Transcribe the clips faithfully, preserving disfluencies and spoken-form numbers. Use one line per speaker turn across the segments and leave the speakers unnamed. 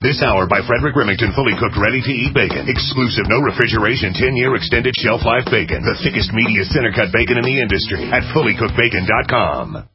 This hour by Frederick Remington, fully cooked, ready-to-eat bacon. Exclusive, no refrigeration, ten-year extended shelf life bacon. The thickest, meatiest, center-cut bacon in the industry at fully cooked bacon dot com.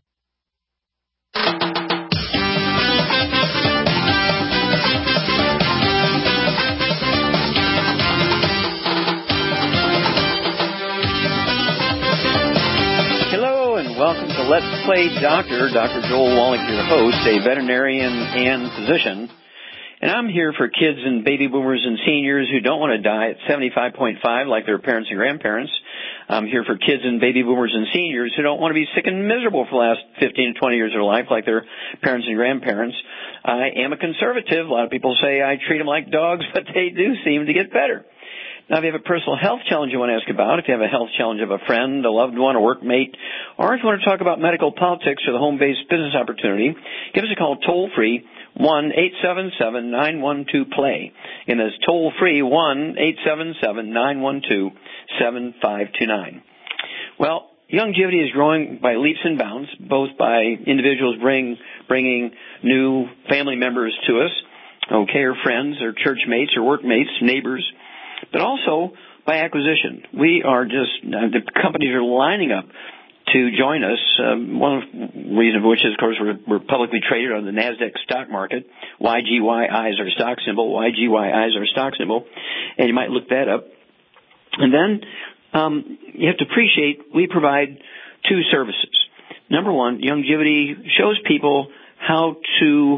Hello and welcome to Let's Play Doctor. Doctor Joel Wallach, your host, a veterinarian and physician. And I'm here for kids and baby boomers and seniors who don't want to die at seventy-five point five like their parents and grandparents. I'm here for kids and baby boomers and seniors who don't want to be sick and miserable for the last fifteen to twenty years of their life like their parents and grandparents. I am a conservative. A lot of people say I treat them like dogs, but they do seem to get better. Now, if you have a personal health challenge you want to ask about, if you have a health challenge of a friend, a loved one, a workmate, or if you want to talk about medical politics or the home-based business opportunity, give us a call toll-free, one eight seven seven nine one two play. And that's toll-free, one eight seven seven nine one two seven five two nine. Well, longevity is growing by leaps and bounds, both by individuals bring, bringing new family members to us, okay, or friends, or church mates, or workmates, neighbors, but also by acquisition. We are just, uh, the companies are lining up to join us. Um, one reason of which is, of course, we're, we're publicly traded on the NASDAQ stock market. Y G Y I is our stock symbol. Y G Y I is our stock symbol. And you might look that up. And then um, you have to appreciate we provide two services. Number one, Longevity shows people how to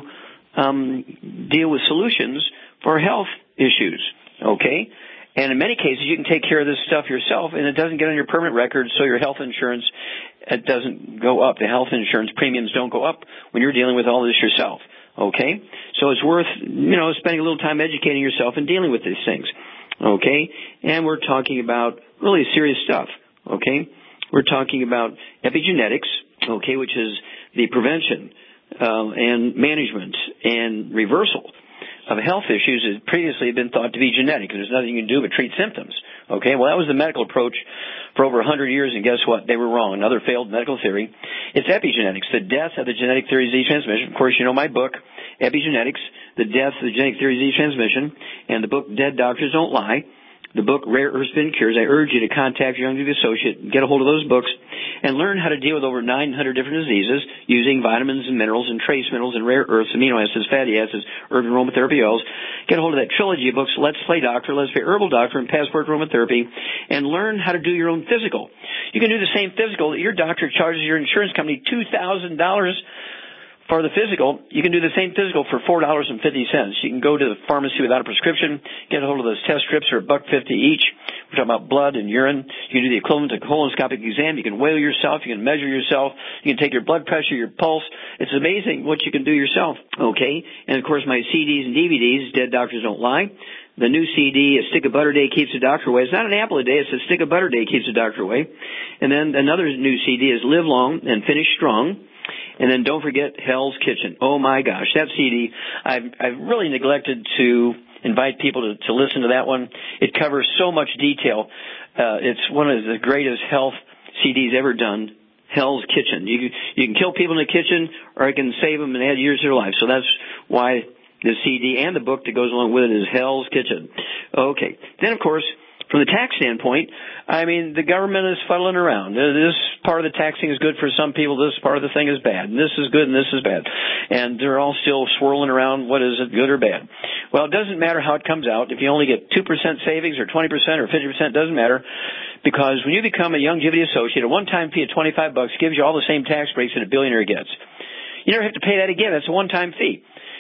um, deal with solutions for health issues, okay? And in many cases, you can take care of this stuff yourself, and it doesn't get on your permanent record, so your health insurance it doesn't go up. The health insurance premiums don't go up when you're dealing with all this yourself, okay? So it's worth, you know, spending a little time educating yourself and dealing with these things, okay? And we're talking about really serious stuff, okay? We're talking about epigenetics, okay, which is the prevention um, and management and reversal of health issues that previously had been thought to be genetic. There's nothing you can do but treat symptoms. Okay, well, that was the medical approach for over one hundred years, and guess what? They were wrong. Another failed medical theory. It's epigenetics, the death of the genetic theory of disease transmission. Of course, you know my book, Epigenetics, the death of the genetic theory of disease transmission, and the book, Dead Doctors Don't Lie. The book, Rare Earth Spin Cures. I urge you to contact your Longevity associate, get a hold of those books, and learn how to deal with over nine hundred different diseases using vitamins and minerals and trace minerals and rare earths, amino acids, fatty acids, herb and aromatherapy oils. Get a hold of that trilogy of books, Let's Play Doctor, Let's Play Herbal Doctor, and Passport Aromatherapy, and learn how to do your own physical. You can do the same physical that your doctor charges your insurance company two thousand dollars for the physical. You can do the same physical for four dollars and fifty cents. You can go to the pharmacy without a prescription, get a hold of those test strips for a buck fifty each. We're talking about blood and urine. You can do the equivalent of a colonoscopic exam. You can weigh yourself. You can measure yourself. You can take your blood pressure, your pulse. It's amazing what you can do yourself, okay? And, of course, my C Ds and D V Ds, Dead Doctors Don't Lie. The new C D, A Stick of Butter a Day Keeps the Doctor Away. It's not an apple a day. It's a stick of butter a day keeps the doctor away. And then another new C D is Live Long and Finish Strong. And then don't forget Hell's Kitchen. Oh, my gosh, that C D, I've, I've really neglected to invite people to, to listen to that one. It covers so much detail. Uh, it's one of the greatest health C Ds ever done, Hell's Kitchen. You, you can kill people in the kitchen, or it can save them and add years to their life. So that's why the C D and the book that goes along with it is Hell's Kitchen. Okay. Then, of course, from the tax standpoint, I mean, the government is fuddling around. This part of the taxing is good for some people. This part of the thing is bad. And this is good and this is bad. And they're all still swirling around what is it, good or bad. Well, it doesn't matter how it comes out. If you only get two percent savings or twenty percent or fifty percent, it doesn't matter. Because when you become a Longevity associate, a one-time fee of twenty-five bucks gives you all the same tax breaks that a billionaire gets. You never have to pay that again. That's a one-time fee.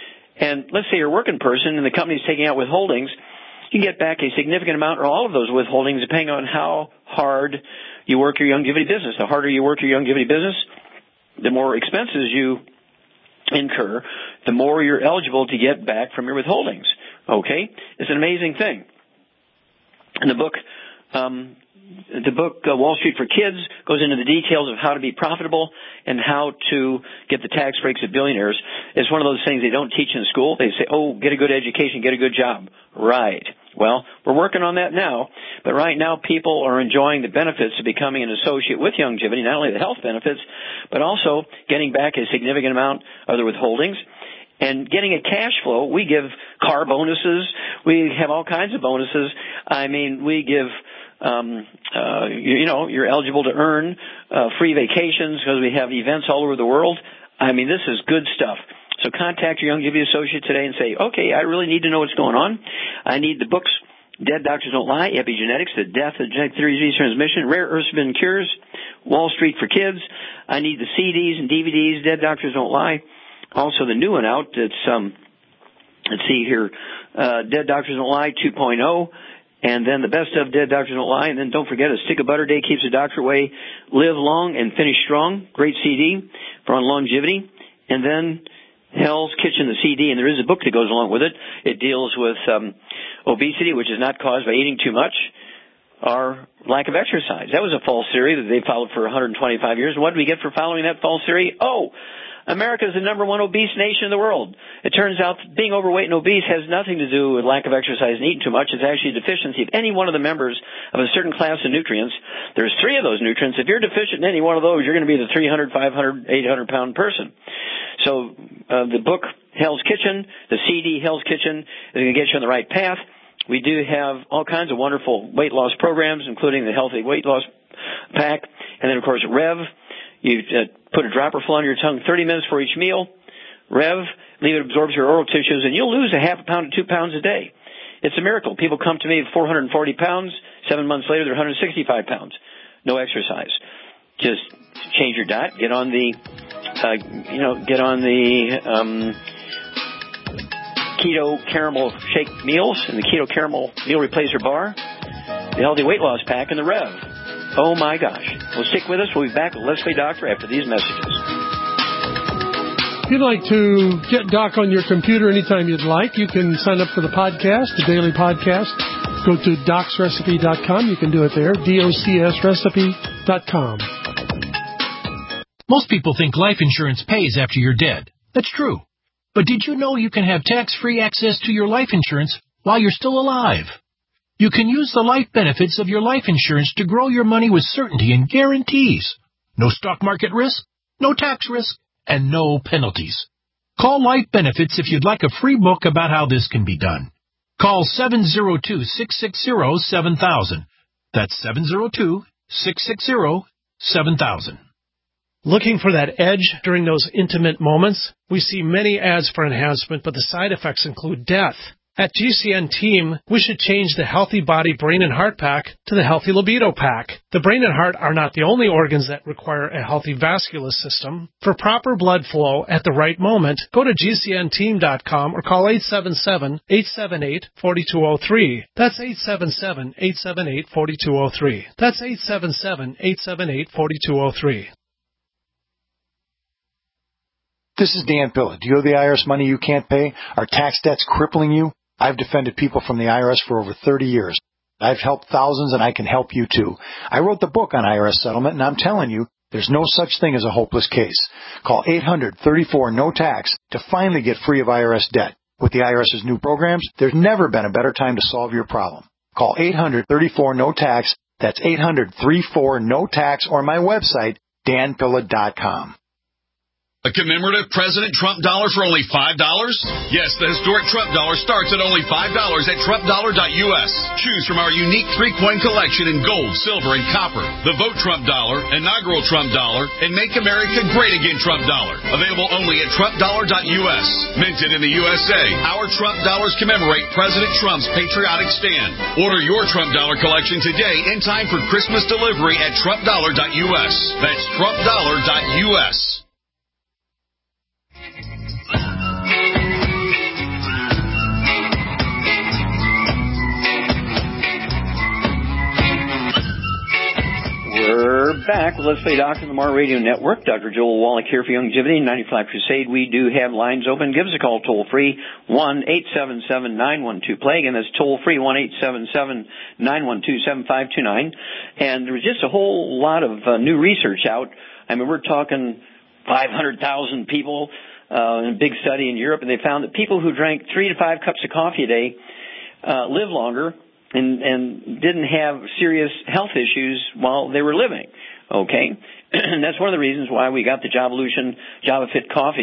And let's say you're a working person and the company's taking out withholdings. You can get back a significant amount or all of those withholdings depending on how hard you work your Longevity business. The harder you work your Longevity business, the more expenses you incur, the more you're eligible to get back from your withholdings. Okay? It's an amazing thing. And the book, um, the book uh, Wall Street for Kids goes into the details of how to be profitable and how to get the tax breaks of billionaires. It's one of those things they don't teach in school. They say, oh, get a good education, get a good job. Right. Well, we're working on that now, but right now people are enjoying the benefits of becoming an associate with Longevity, not only the health benefits, but also getting back a significant amount of their withholdings And getting a cash flow, we give car bonuses. We have all kinds of bonuses. I mean, we give, um, uh, you, you know, you're eligible to earn uh, free vacations because we have events all over the world. I mean, this is good stuff. So contact your Youngevity associate today and say, okay, I really need to know what's going on. I need the books, Dead Doctors Don't Lie, Epigenetics, The Death of Genetic Theory of Disease Transmission, Rare Earths Forbidden Cures, Wall Street for Kids. I need the C Ds and D V Ds, Dead Doctors Don't Lie. Also the new one out, it's, um, let's see here, uh, Dead Doctors Don't Lie two point oh. And then the best of Dead Doctors Don't Lie. And then don't forget, A Stick of Butter Day Keeps the Doctor Away. Live Long and Finish Strong. Great C D for on longevity. And then Hell's Kitchen, the C D, and there is a book that goes along with it. It deals with um, obesity, which is not caused by eating too much or lack of exercise. That was a false theory that they followed for one hundred twenty-five years. What did we get for following that false theory? Oh, America is the number one obese nation in the world. It turns out being overweight and obese has nothing to do with lack of exercise and eating too much. It's actually a deficiency of any one of the members of a certain class of nutrients. There's three of those nutrients. If you're deficient in any one of those, you're going to be the three hundred, five hundred, eight hundred pound person. So uh, the book, Hell's Kitchen, the C D, Hell's Kitchen, is going to get you on the right path. We do have all kinds of wonderful weight loss programs, including the Healthy Weight Loss Pack. And then, of course, Rev. You uh, put a dropper full on your tongue thirty minutes for each meal. Rev, leave it absorbs your oral tissues, and you'll lose a half a pound to two pounds a day. It's a miracle. People come to me with four hundred forty pounds. Seven months later, they're one hundred sixty-five pounds. No exercise. Just change your diet. Get on the, uh, you know, get on the um, keto caramel shake meals and the keto caramel meal replacer bar, the Healthy Weight Loss Pack, and the Rev. Oh, my gosh. Well, stick with us. We'll be back with Let's Play Doctor after these messages.
If you'd like to get Doc on your computer anytime you'd like, you can sign up for the podcast, the daily podcast. Go to docs recipe dot com. You can do it there, D O C S recipe dot com.
Most people think life insurance pays after you're dead. That's true. But did you know you can have tax-free access to your life insurance while you're still alive? You can use the life benefits of your life insurance to grow your money with certainty and guarantees. No stock market risk, no tax risk, and no penalties. Call Life Benefits if you'd like a free book about how this can be done. Call seven zero two, six six zero, seven thousand. That's seven zero two, six six zero, seven thousand.
Looking for that edge during those intimate moments? We see many ads for enhancement, but the side effects include death. At G C N Team, we should change the Healthy Body, Brain, and Heart Pack to the Healthy Libido Pack. The brain and heart are not the only organs that require a healthy vascular system. For proper blood flow at the right moment, go to G C N team dot com or call eight seven seven, eight seven eight, four two zero three. That's eight seven seven, eight seven eight, four two zero three. That's eight seven seven, eight seven eight, four two zero three.
This is Dan Pilla. Do you owe the I R S money you can't pay? Are tax debts crippling you? I've defended people from the I R S for over thirty years. I've helped thousands, and I can help you too. I wrote the book on I R S settlement, and I'm telling you, there's no such thing as a hopeless case. Call eight hundred, thirty-four, no tax to finally get free of I R S debt. With the I R S's new programs, there's never been a better time to solve your problem. Call eight hundred, thirty-four, no tax. That's eight hundred, thirty-four, no tax, or my website, dan pilla dot com.
A commemorative President Trump dollar for only five dollars? Yes, the historic Trump dollar starts at only five dollars at trump dollar dot U S. Choose from our unique three-coin collection in gold, silver, and copper. The Vote Trump dollar, inaugural Trump dollar, and Make America Great Again Trump dollar. Available only at trump dollar dot U S. Minted in the U S A, our Trump dollars commemorate President Trump's patriotic stand. Order your Trump dollar collection today in time for Christmas delivery at trump dollar dot U S. That's trump dollar dot U S.
We're back with Let's Play Doctor on the Mar Radio Network. Doctor Joel Wallach here for Youngevity, ninety-five Crusade. We do have lines open. Give us a call toll-free, one eight seven seven, nine one two, play. Again, that's toll-free, one eight seven seven, nine one two, seven five two nine. And there was just a whole lot of uh, new research out. I mean, we're talking five hundred thousand people uh, in a big study in Europe, and they found that people who drank three to five cups of coffee a day uh, live longer and, and didn't have serious health issues while they were living, okay? And that's one of the reasons why we got the Jovolution JavaFit coffee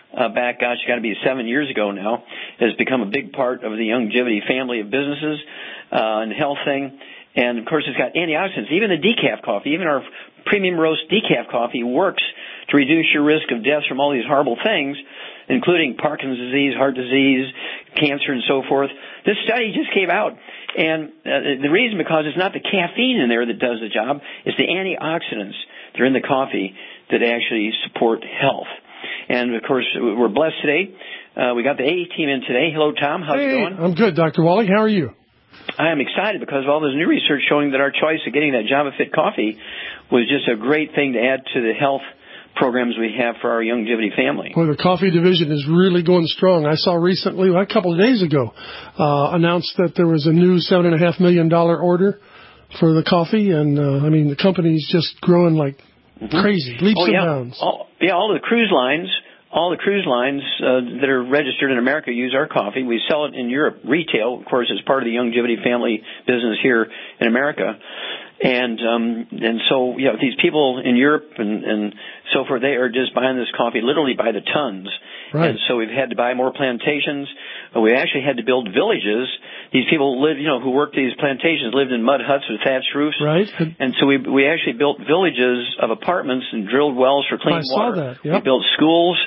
uh, back, gosh, got to be seven years ago now, has become a big part of the Youngevity family of businesses uh, and health thing. And, of course, it's got antioxidants. Even the decaf coffee, even our premium roast decaf coffee works to reduce your risk of death from all these horrible things, including Parkinson's disease, heart disease, cancer, and so forth. This study just came out, and uh, the reason because it's not the caffeine in there that does the job, it's the antioxidants that are in the coffee that actually support health. And, of course, we're blessed today. Uh, we got the A team in today. Hello, Tom. How's
hey,
it going?
I'm good, Doctor Wallach. How are you?
I am excited because of all this new research showing that our choice of getting that Java Fit coffee was just a great thing to add to the health programs we have for our Youngevity family.
Well, the coffee division is really going strong. I saw recently, well, a couple of days ago, uh, announced that there was a new seven and a half million dollar order for the coffee, and uh, I mean the company's just growing like mm-hmm. crazy, leaps
oh,
and
yeah.
bounds.
All, yeah, all the cruise lines. All the cruise lines uh, that are registered in America use our coffee. We sell it in Europe retail, of course, as part of the Youngevity family business here in America. And um, and so, you know, these people in Europe and, and so forth, they are just buying this coffee literally by the tons.
Right.
And so we've had to buy more plantations. We actually had to build villages. These people live, you know, who worked these plantations lived in mud huts with thatched roofs.
Right.
And so we we actually built villages of apartments and drilled wells for clean
I
water.
saw that. Yep.
We built schools.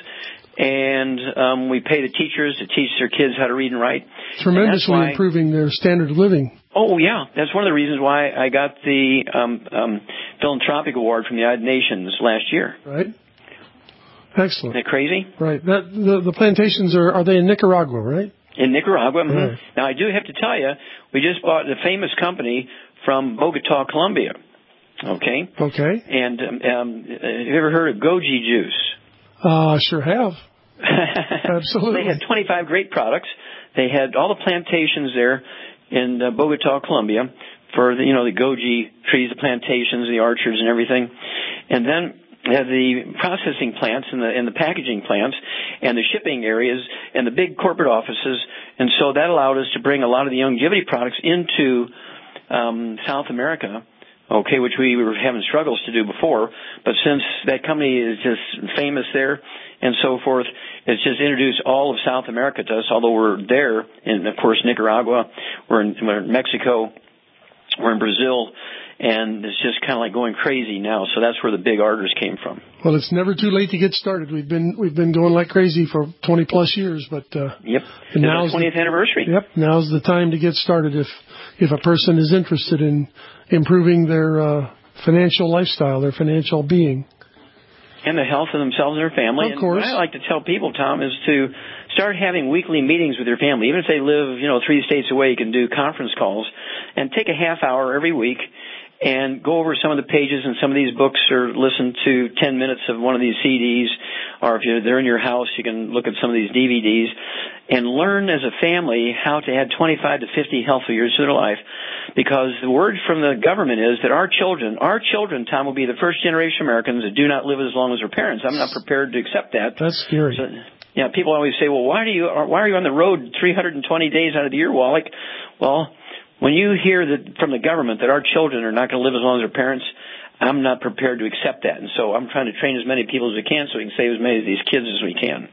And um, we pay the teachers to teach their kids how to read and write.
Tremendously
and why,
improving their standard of living.
Oh, yeah. That's one of the reasons why I got the um, um, Philanthropic Award from the United Nations last year.
Right. Excellent.
Isn't that crazy?
Right. That, the, the plantations, are are they in Nicaragua, right?
In Nicaragua. Mm-hmm.
Right.
Now, I do have to tell you, we just bought a famous company from Bogota, Colombia. Okay?
Okay.
And um, um, have you ever heard of Goji Juice?
Uh, sure have. Absolutely.
They had twenty-five great products. They had all the plantations there in uh, Bogota, Colombia, for the, you know, the goji trees, the plantations, the orchards, and everything. And then they had the processing plants and the and the packaging plants and the shipping areas and the big corporate offices. And so that allowed us to bring a lot of the Youngevity products into um, South America. Okay, which we were having struggles to do before, but since that company is just famous there and so forth, it's just introduced all of South America to us, although we're there in, of course, Nicaragua, we're in, we're in Mexico, we're in Brazil, and it's just kind of like going crazy now, so that's where the big orders came from.
Well, it's never too late to get started. We've been we've been going like crazy for twenty plus years, but uh,
yep,
and
now's the twentieth anniversary.
Yep, now's the time to get started if if a person is interested in improving their uh, financial lifestyle, their financial being.
And the health of themselves and their family.
Of course.
And what I like to tell people, Tom, is to start having weekly meetings with your family. Even if they live, you know, three states away, you can do conference calls and take a half hour every week and go over some of the pages in some of these books or listen to ten minutes of one of these C Ds. Or if you're, they're in your house, you can look at some of these D V Ds and learn as a family how to add twenty-five to fifty healthy years to their life. Because the word from the government is that our children, our children, Tom, will be the first generation Americans that do not live as long as their parents. I'm not prepared to accept that.
That's scary.
So, yeah, people always say, well, why do you, why are you on the road three hundred twenty days out of the year, Wallach? Well, when you hear that from the government that our children are not going to live as long as their parents, I'm not prepared to accept that. And so I'm trying to train as many people as we can so we can save as many of these kids as we can.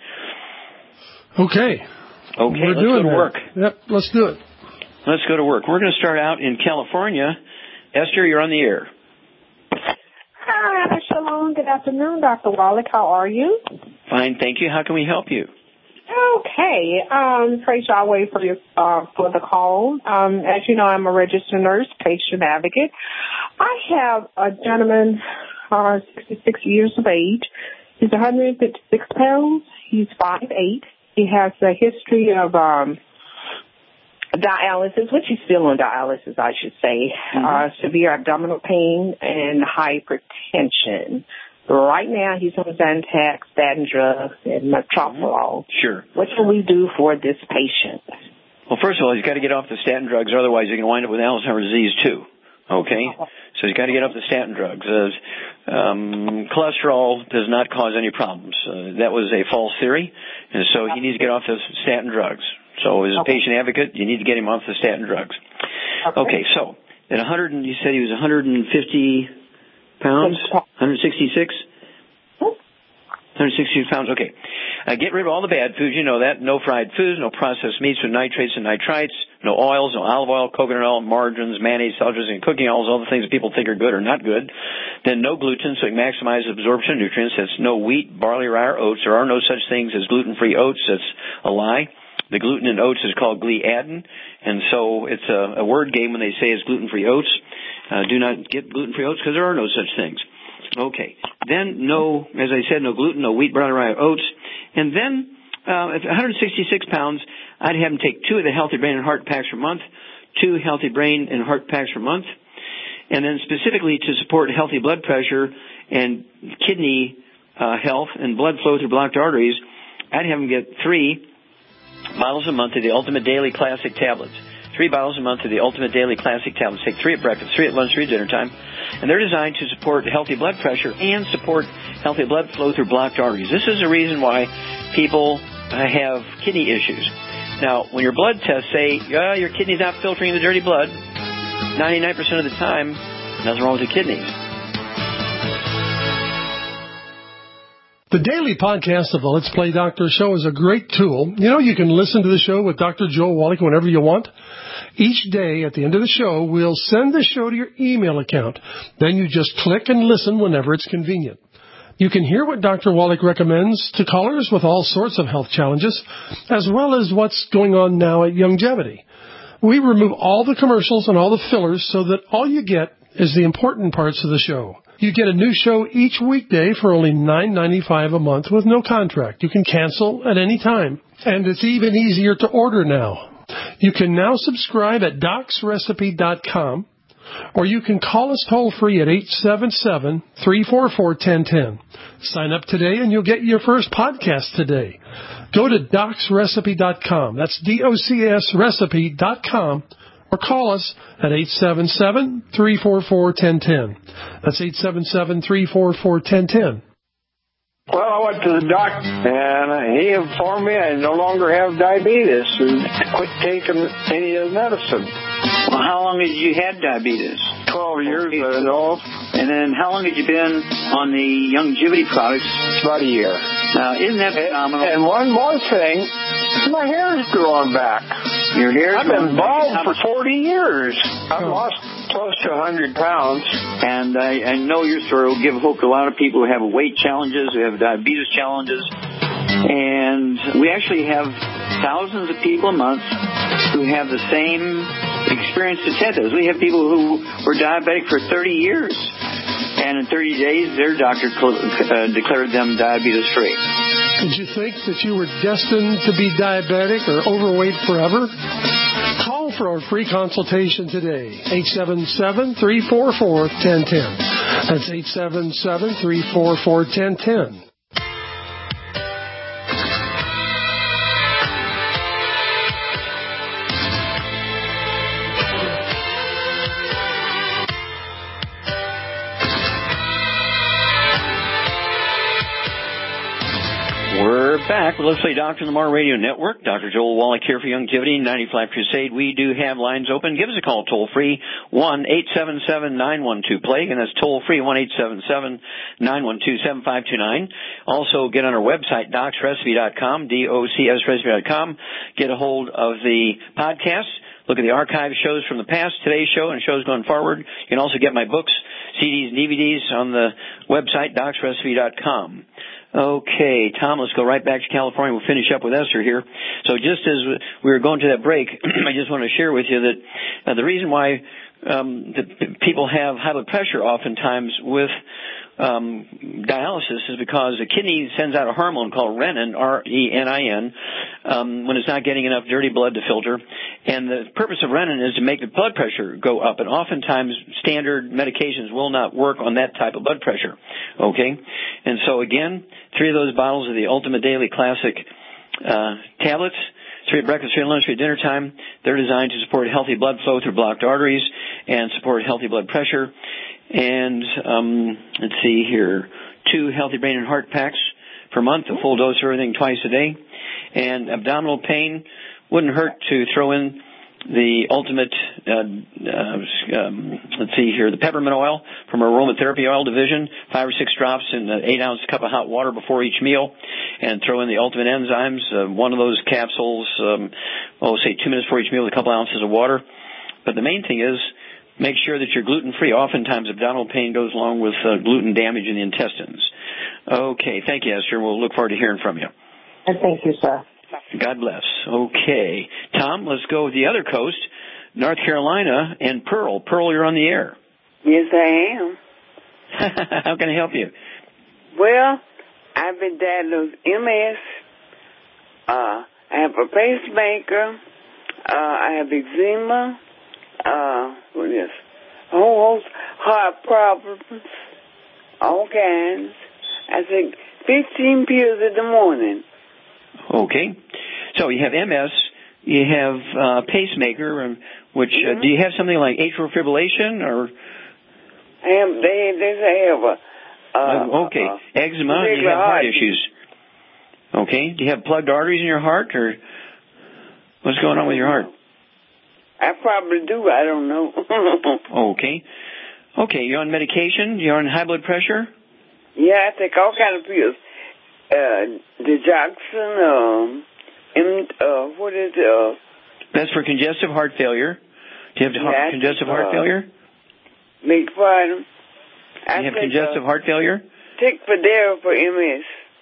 Okay.
Okay,
We're
let's
doing
go to
that.
work.
Yep, let's do it.
Let's go to work. We're going to start out in California. Esther, you're on the air.
Hi, Shalom. Good afternoon, Doctor Wallach. How are you?
Fine, thank you. How can we help you?
Okay. Um, praise Yahweh for your uh, for the call. Um, as you know, I'm a registered nurse, patient advocate. I have a gentleman, uh, sixty-six years of age. He's one hundred fifty-six pounds. He's five eight. He has a history of um, dialysis, which he's still on dialysis, I should say, mm-hmm. uh, severe abdominal pain and hypertension. Right now, he's on Zantac, statin drugs, and metoprolol.
Sure.
What can we do for this patient?
Well, first of all, he's got to get off the statin drugs, otherwise he's going to wind up with Alzheimer's disease too. Okay? So he's got to get off the statin drugs. Uh, um, cholesterol does not cause any problems. Uh, that was a false theory, and so he needs to get off the statin drugs. So as a
okay.
patient advocate, you need to get him off the statin drugs. Okay, okay so at one hundred, you said he was one hundred fifty pounds? one hundred sixty-six? one hundred sixty-six pounds, okay. Uh, get rid of all the bad foods. You know that. No fried foods, no processed meats with nitrates and nitrites, no oils, no olive oil, coconut oil, margarines, mayonnaise, sulfurs, and cooking oils, all the things that people think are good or not good. Then no gluten, so you maximize absorption of nutrients. That's no wheat, barley, rye, or oats. There are no such things as gluten-free oats. That's a lie. The gluten in oats is called gliadin, and so it's a, a word game when they say it's gluten-free oats. Uh, do not get gluten-free oats because there are no such things. Okay. Then no, as I said, no gluten, no wheat, barley, rye, oats. And then uh, at one hundred sixty-six pounds, I'd have them take two of the Healthy Brain and Heart Packs per month, two Healthy Brain and Heart Packs per month, and then specifically to support healthy blood pressure and kidney uh, health and blood flow through blocked arteries, I'd have them get three bottles a month of the Ultimate Daily Classic tablets. Three bottles a month of the Ultimate Daily Classic tablets. Take three at breakfast, three at lunch, three at dinner time. And they're designed to support healthy blood pressure and support healthy blood flow through blocked arteries. This is the reason why people have kidney issues. Now, when your blood tests say, oh, your kidney's not filtering the dirty blood, ninety-nine percent of the time, nothing wrong with the kidneys.
The daily podcast of the Let's Play Doctor show is a great tool. You know, you can listen to the show with Doctor Joel Wallach whenever you want. Each day at the end of the show, we'll send the show to your email account. Then you just click and listen whenever it's convenient. You can hear what Doctor Wallach recommends to callers with all sorts of health challenges, as well as what's going on now at Youngevity. We remove all the commercials and all the fillers so that all you get is the important parts of the show. You get a new show each weekday for only nine ninety-five a month with no contract. You can cancel at any time. And it's even easier to order now. You can now subscribe at docs recipe dot com, or you can call us toll-free at eight seven seven, three four four, one zero one zero. Sign up today and you'll get your first podcast today. Go to docs recipe dot com. That's D O C S recipe dot com. Or call us at eight seven seven, three four four, one zero one zero. That's eight seven seven, three four four, one zero one zero.
Well, I went to the doctor, and he informed me I no longer have diabetes and quit taking any of the medicine.
Well, how long had you had diabetes?
Twelve years, I know.
And then how long had you been on the Youngevity products?
About a year.
Now, isn't that phenomenal?
And one more thing, my hair's growing back.
Your hair's
I've been bald
back.
for forty years. I've oh. lost close to one hundred pounds.
And I, I know your story will give hope to a lot of people who have weight challenges, who have diabetes challenges. And we actually have thousands of people a month who have the same experience as Ted does. We have people who were diabetic for thirty years. And in thirty days, their doctor uh, declared them diabetes-free.
Did you think that you were destined to be diabetic or overweight forever? Call for a free consultation today. eight seven seven, three four four, one zero one zero. That's eight seven seven, three four four, one zero one zero.
Back with Let's Play Doctor on the Mar Radio Network. Doctor Joel Wallach here for Youngevity, ninety-five Crusade. We do have lines open. Give us a call toll-free, one eight seven seven, nine one two, plague, and that's toll-free, one eight seven seven, nine one two, seven five two nine. Also, get on our website, docs recipe dot com, D O C S recipe dot com. Get a hold of the podcast. Look at the archive shows from the past, today's show, and shows going forward. You can also get my books, C Ds, and D V Ds on the website, docs recipe dot com. Okay, Tom, let's go right back to California. We'll finish up with Esther here. So just as we were going to that break, I just want to share with you that uh, the reason why um, the people have high blood pressure oftentimes with um, dialysis is because the kidney sends out a hormone called renin, R E N I N, um, when it's not getting enough dirty blood to filter. And the purpose of renin is to make the blood pressure go up. And oftentimes standard medications will not work on that type of blood pressure. Okay? And so again, three of those bottles of the Ultimate Daily Classic uh, tablets, three at breakfast, three at lunch, three at dinner time. They're designed to support healthy blood flow through blocked arteries and support healthy blood pressure. And um, let's see here, two Healthy Brain and Heart Packs per month, a full dose of everything twice a day. And abdominal pain, wouldn't hurt to throw in the ultimate, uh, uh, um, let's see here, the peppermint oil from our aromatherapy oil division, five or six drops in an eight ounce cup of hot water before each meal, and throw in the ultimate enzymes, uh, one of those capsules, um, oh, say two minutes before each meal with a couple ounces of water. But the main thing is, make sure that you're gluten-free. Oftentimes, abdominal pain goes along with uh, gluten damage in the intestines. Okay, thank you, Esther. We'll look forward to hearing from you.
And thank you, sir.
God bless. Okay. Tom, let's go with the other coast, North Carolina, and Pearl. Pearl, you're on the air.
Yes, I am.
How can I help you?
Well, I've been diagnosed with M S. Uh, I have a pacemaker. Uh, I have eczema. Uh, what is? A whole host heart problems. All kinds. I take fifteen pills in the morning.
Okay. So you have M S, you have uh, pacemaker, which,
Mm-hmm.
uh, do you have something like atrial fibrillation or?
I have, they, they say I have a, uh,
uh, okay.
Uh,
eczema, do you have heart issues? Okay. Do you have plugged arteries in your heart or what's going on with your heart?
I probably do. I don't know.
Okay. Okay. You're on medication? You're on high blood pressure?
Yeah, I take all kind of pills. Uh, digoxin, um, M, uh, what is it? Uh,
That's for congestive heart failure. Do you have
yeah,
heart, congestive
uh,
heart failure?
Big pardon.
Do you have congestive uh, heart failure?
Take Fidel for M S.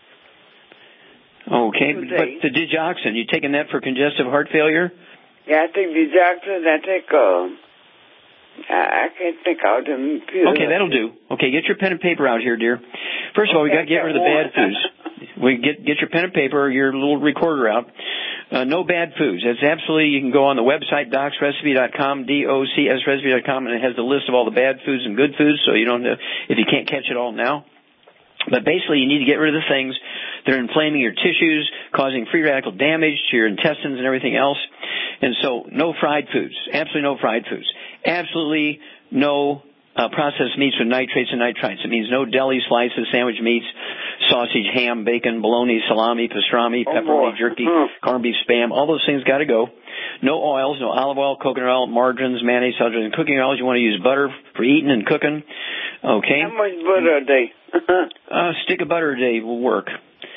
Okay, but the digoxin, you taking that for congestive heart failure?
Yeah, I take digoxin. I take, uh, I, I can't think all them pills.
Okay, that'll do. Okay, get your pen and paper out here, dear. First of all, we got to get rid of the bad foods. We get get your pen and paper, your little recorder out. Uh, no bad foods. That's absolutely, you can go on the website, docs recipe dot com, D O C S recipe dot com, and it has the list of all the bad foods and good foods, so you don't know if you can't catch it all now. But basically, you need to get rid of the things that are inflaming your tissues, causing free radical damage to your intestines and everything else. And so, no fried foods. Absolutely no fried foods. Absolutely no uh, processed meats with nitrates and nitrites. It means no deli slices, sandwich meats, sausage, ham, bacon, bologna, salami, pastrami,
oh,
pepperoni,
boy.
jerky,
mm.
corned beef, Spam. All those things got to go. No oils, no olive oil, coconut oil, margarines, mayonnaise, and cooking oils. You want to use butter for eating and cooking. Okay.
How much butter a day?
A stick of butter a day will work.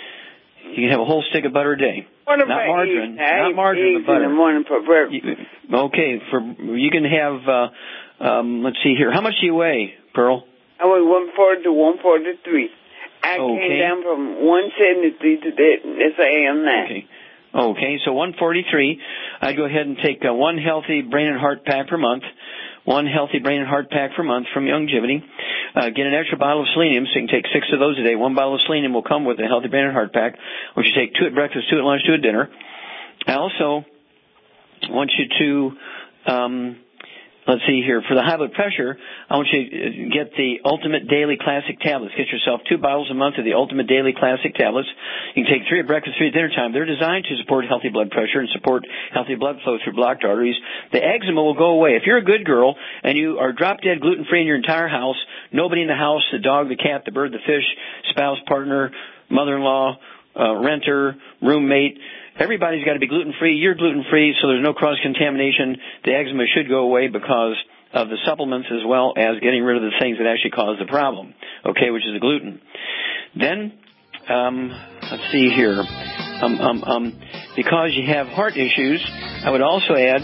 You can have a whole stick of butter a day.
What about
not margarine,
eggs? I
not margarine,
eggs
but butter.
In the morning for breakfast.
You, okay, for you can have. Uh, um, let's see here. How much do you weigh, Pearl?
I weigh one forty to one forty three. I
okay.
came down from one seventy three to that. That's I am now.
Okay. Okay, so one forty three. I'd go ahead and take uh, one healthy brain and heart pack per month. One healthy brain and heart pack per month from Youngevity. Uh, get an extra bottle of selenium, so you can take six of those a day. One bottle of selenium will come with a healthy brain and heart pack, which you take two at breakfast, two at lunch, two at dinner. I also want you to, um, let's see here, for the high blood pressure, I want you to get the Ultimate Daily Classic tablets. Get yourself two bottles a month of the Ultimate Daily Classic tablets. You can take three at breakfast, three at dinner time. They're designed to support healthy blood pressure and support healthy blood flow through blocked arteries. The eczema will go away. If you're a good girl and you are drop-dead gluten-free in your entire house, nobody in the house, the dog, the cat, the bird, the fish, spouse, partner, mother-in-law, uh, renter, roommate, everybody's got to be gluten-free. You're gluten-free, so there's no cross-contamination. The eczema should go away because of the supplements as well as getting rid of the things that actually cause the problem, okay, which is the gluten. Then, um, let's see here. Um, um, um, because you have heart issues, I would also add,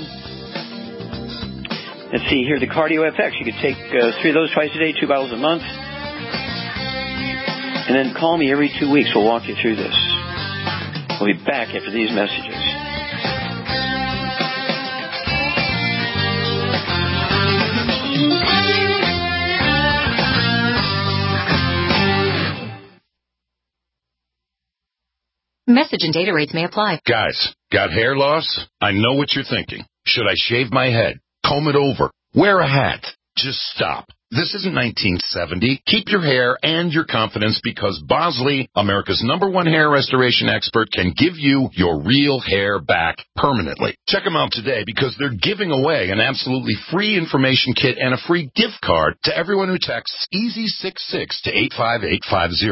let's see here, the Cardio F X. You could take uh, three of those twice a day, two bottles a month. And then call me every two weeks. We'll walk you through this. We'll be back after these messages.
Message and data rates may apply.
Guys, got hair loss? I know what you're thinking. Should I shave my head? Comb it over? Wear a hat? Just stop. This isn't nineteen seventy. Keep your hair and your confidence because Bosley, America's number one hair restoration expert, can give you your real hair back permanently. Check them out today because they're giving away an absolutely free information kit and a free gift card to everyone who texts EASY sixty-six to eight five eight five zero.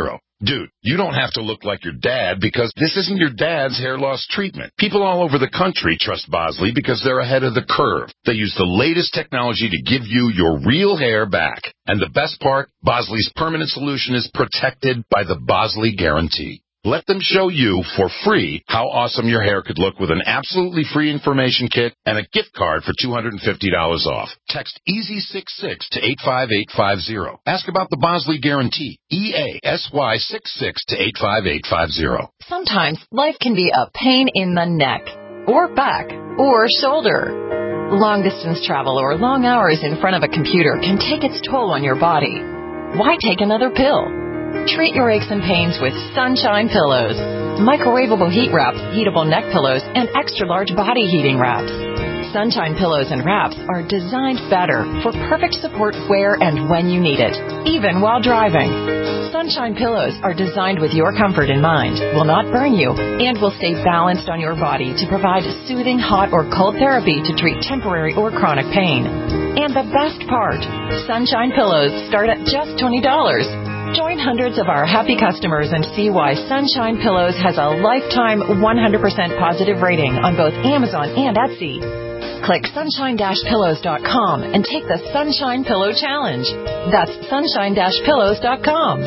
Dude, you don't have to look like your dad because this isn't your dad's hair loss treatment. People all over the country trust Bosley because they're ahead of the curve. They use the latest technology to give you your real hair back. And the best part, Bosley's permanent solution is protected by the Bosley Guarantee. Let them show you for free how awesome your hair could look with an absolutely free information kit and a gift card for two hundred fifty dollars off. Text EASY sixty-six to eight five eight five zero. Ask about the Bosley Guarantee. E A S Y sixty-six to eight five eight five zero.
Sometimes life can be a pain in the neck, or back, or shoulder. Long-distance travel or long hours in front of a computer can take its toll on your body. Why take another pill? Treat your aches and pains with Sunshine Pillows. Microwavable heat wraps, heatable neck pillows, and extra-large body heating wraps. Sunshine Pillows and wraps are designed better for perfect support where and when you need it, even while driving. Sunshine Pillows are designed with your comfort in mind, will not burn you, and will stay balanced on your body to provide soothing hot or cold therapy to treat temporary or chronic pain. And the best part, Sunshine Pillows start at just twenty dollars. Join hundreds of our happy customers and see why Sunshine Pillows has a lifetime one hundred percent positive rating on both Amazon and Etsy. Click sunshine dash pillows dot com and take the Sunshine Pillow Challenge. That's sunshine dash pillows dot com.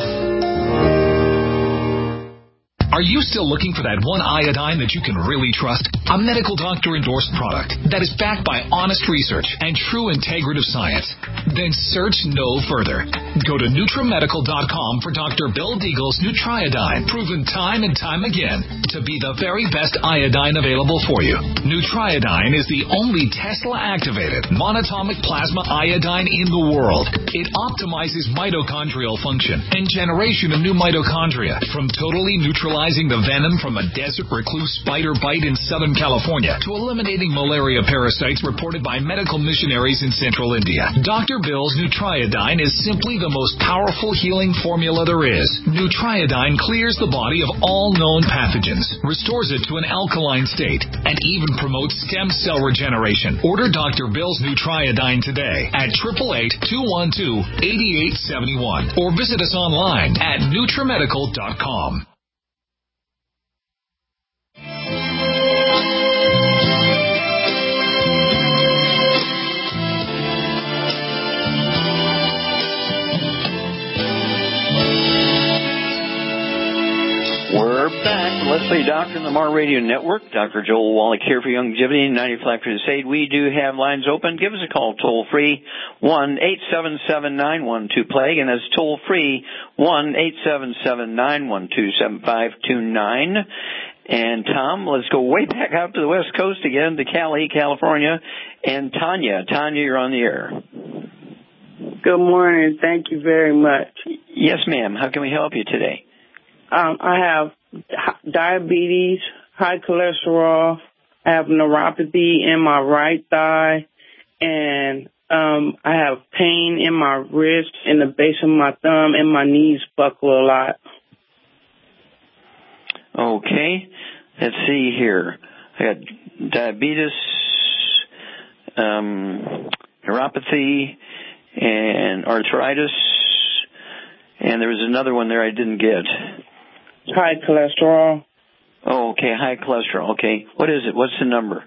Are you still looking for that one iodine that you can really trust? A medical doctor endorsed product that is backed by honest research and true integrative science? Then search no further. Go to Nutramedical dot com for Doctor Bill Deagle's Nutriodine, proven time and time again to be the very best iodine available for you. Nutriodine is the only Tesla-activated monatomic plasma iodine in the world. It optimizes mitochondrial function and generation of new mitochondria, from totally neutralizing the venom from a desert recluse spider bite in Southern California to eliminating malaria parasites reported by medical missionaries in central India. Doctor Bill's Nutriodine is simply the most powerful healing formula there is. Nutriodine clears the body of all known pathogens, restores it to an alkaline state, and even promotes stem cell regeneration. Order Doctor Bill's Nutriodine today at eight eight eight, two one two, eight eight seven one or visit us online at Nutramedical dot com.
We're back. Let's Play Doctor on the Mar Radio Network. Doctor Joel Wallach here for Youngevity, ninety-five Crusade. We do have lines open. Give us a call toll free, one eight seven seven nine one two plague, and that's toll free, one eight seven seven nine one two seven five two nine. And Tom, let's go way back out to the West Coast again, to Cali, California. And Tanya. Tanya, you're on the air.
Good morning. Thank you very much.
Yes, ma'am. How can we help you today?
Um, I have diabetes, high cholesterol, I have neuropathy in my right thigh, and um, I have pain in my wrist, in the base of my thumb, and my knees buckle a lot.
Okay. Let's see here. I got diabetes, um, neuropathy, and arthritis, and there was another one there I didn't get.
High cholesterol.
Oh, okay, high cholesterol. Okay, what is it? What's the number?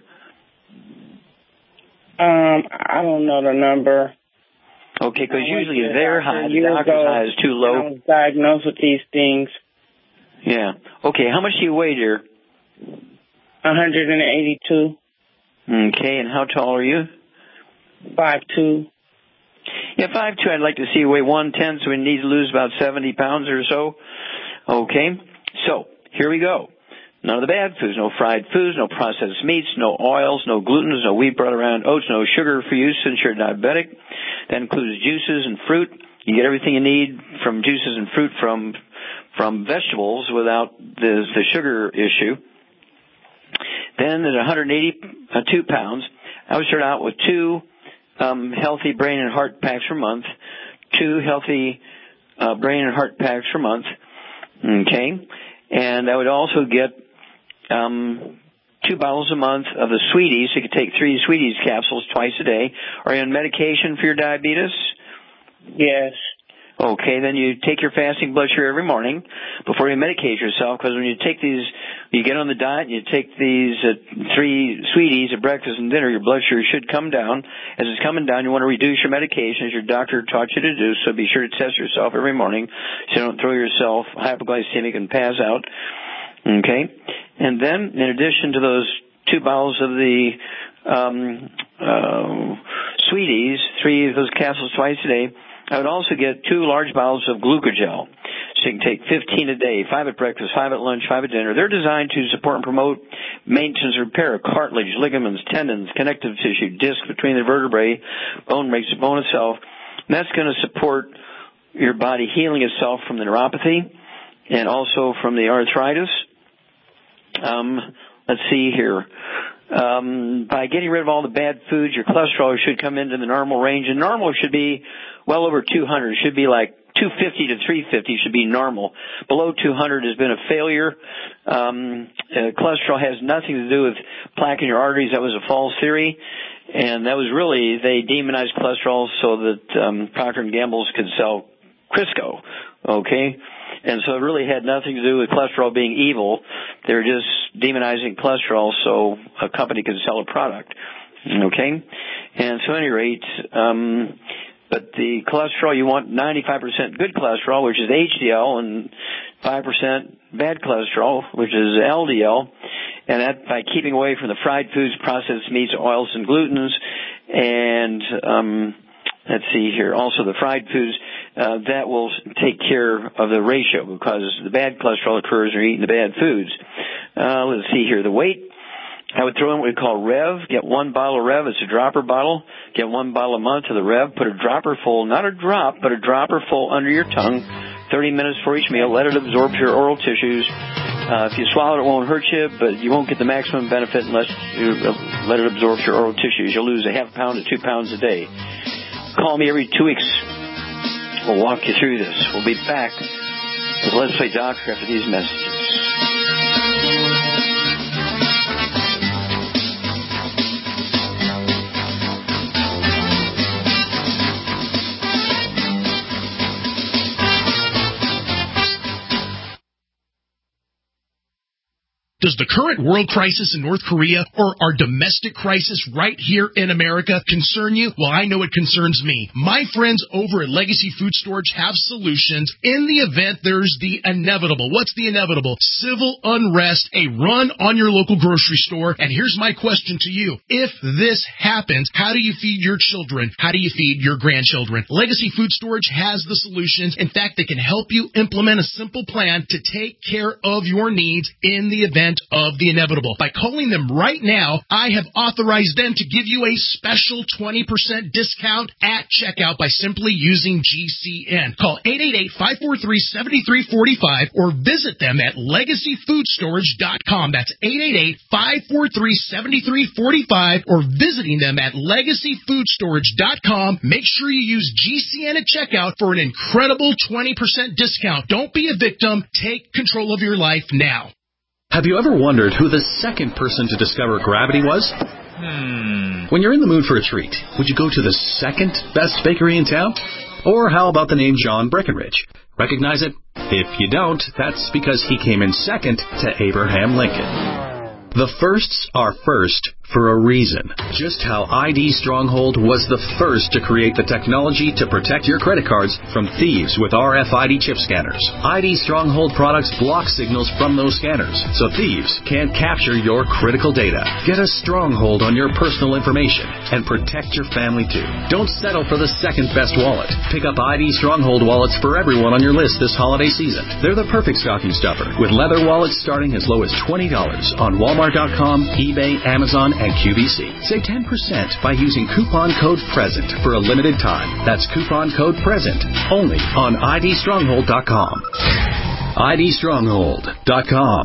Um, I don't know the number.
Okay, because usually they're high. The doctor's high is too low.
I was diagnosed with these things.
Yeah. Okay, how much do you weigh, dear?
one hundred eighty-two.
Okay, and how tall are you?
five two.
Yeah, five two. I'd like to see you weigh one ten, so we need to lose about seventy pounds or so. Okay. So, here we go. None of the bad foods, no fried foods, no processed meats, no oils, no gluten, no wheat, bread, around oats, no sugar for you since you're diabetic. That includes juices and fruit. You get everything you need from juices and fruit from from vegetables without the, the sugar issue. Then at one hundred eighty-two pounds, I would start out with two um, healthy brain and heart packs per month, two healthy uh, brain and heart packs per month. Okay, and I would also get um, two bottles a month of the Sweeties. You could take three Sweeties capsules twice a day. Are you on medication for your diabetes?
Yes.
Okay, then you take your fasting blood sugar every morning before you medicate yourself, because when you take these, you get on the diet and you take these uh, three sweeties at breakfast and dinner, your blood sugar should come down. As it's coming down, you want to reduce your medication as your doctor taught you to do, so be sure to test yourself every morning so you don't throw yourself hypoglycemic and pass out. Okay? And then, in addition to those two bottles of the um, uh, sweeties, three of those capsules twice a day, I would also get two large bottles of glucogel. So you can take fifteen a day, five at breakfast, five at lunch, five at dinner. They're designed to support and promote maintenance and repair of cartilage, ligaments, tendons, connective tissue, disc between the vertebrae, bone breaks the bone itself. And that's going to support your body healing itself from the neuropathy and also from the arthritis. Um, let's see here. Um, by getting rid of all the bad foods, your cholesterol should come into the normal range. And normal should be well over two hundred. It should be like two fifty to three fifty should be normal. Below two hundred has been a failure. Um, uh, cholesterol has nothing to do with plaque in your arteries. That was a false theory. And that was really, they demonized cholesterol so that um, Procter and Gamble could sell Crisco. Okay? And so it really had nothing to do with cholesterol being evil. They were just demonizing cholesterol so a company could sell a product. Okay? And so at any rate, um, but the cholesterol, you want ninety-five percent good cholesterol, which is H D L, and five percent bad cholesterol, which is L D L. And that by keeping away from the fried foods, processed meats, oils, and glutens, and um, let's see here, also the fried foods, uh, that will take care of the ratio because the bad cholesterol occurs when you're eating the bad foods. Uh, let's see here, the weight. I would throw in what we call Rev. Get one bottle of Rev. It's a dropper bottle. Get one bottle a month of the Rev. Put a dropper full, not a drop, but a dropper full under your tongue. thirty minutes for each meal. Let it absorb to your oral tissues. Uh, if you swallow it, it won't hurt you, but you won't get the maximum benefit unless you let it absorb to your oral tissues. You'll lose a half pound to two pounds a day. Call me every two weeks. We'll walk you through this. We'll be back with Let's Play Doctor after these messages.
Does the current world crisis in North Korea or our domestic crisis right here in America concern you? Well, I know it concerns me. My friends over at Legacy Food Storage have solutions in the event there's the inevitable. What's the inevitable? Civil unrest, a run on your local grocery store. And here's my question to you. If this happens, how do you feed your children? How do you feed your grandchildren? Legacy Food Storage has the solutions. In fact, they can help you implement a simple plan to take care of your needs in the event of the inevitable. By calling them right now, I have authorized them to give you a special twenty percent discount at checkout by simply using G C N. Call eight eight eight, five four three, seven three four five or visit them at legacy food storage dot com. That's eight eight eight, five four three, seven three four five or visiting them at legacy food storage dot com. Make sure you use G C N at checkout for an incredible twenty percent discount. Don't be a victim. Take control of your life now.
Have you ever wondered who the second person to discover gravity was? Hmm. When you're in the mood for a treat, would you go to the second best bakery in town? Or how about the name John Breckenridge? Recognize it? If you don't, that's because he came in second to Abraham Lincoln. The firsts are first for a reason. Just how I D Stronghold was the first to create the technology to protect your credit cards from thieves with R F I D chip scanners. I D Stronghold products block signals from those scanners, so thieves can't capture your critical data. Get a stronghold on your personal information and protect your family too. Don't settle for the second best wallet. Pick up I D Stronghold wallets for everyone on your list this holiday season. They're the perfect stocking stuffer, with leather wallets starting as low as twenty dollars on Walmart. Walmart dot com, eBay, Amazon, and Q V C. Save ten percent by using coupon code PRESENT for a limited time. That's coupon code PRESENT only on I D stronghold dot com. I D stronghold dot com.